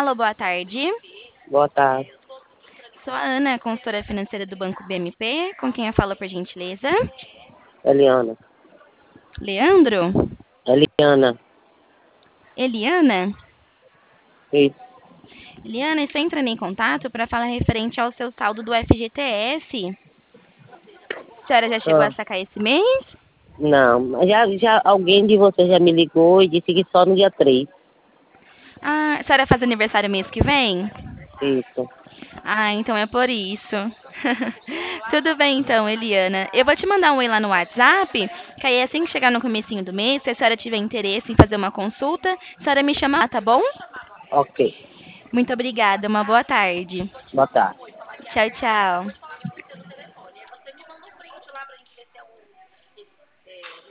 Alô, boa tarde. Boa tarde. Sou a Ana, consultora financeira do Banco BMP. Com quem eu falo, por gentileza? Eliana. Leandro? Eliana. Eliana? Isso. Eliana, estou entrando em contato para falar referente ao seu saldo do FGTS. A senhora já chegou a Ah, sacar esse mês? não, mas já alguém de vocês já me ligou e disse que só no dia 3. Ah, a senhora faz aniversário mês que vem? Isso. Ah, então é por isso. Tudo bem então, Eliana. Eu vou te mandar um oi lá no WhatsApp, que aí assim que chegar no comecinho do mês, se a senhora tiver interesse em fazer uma consulta, a senhora me chama lá, tá bom? Ok. Muito obrigada, uma boa tarde. Boa tarde. Tchau, tchau.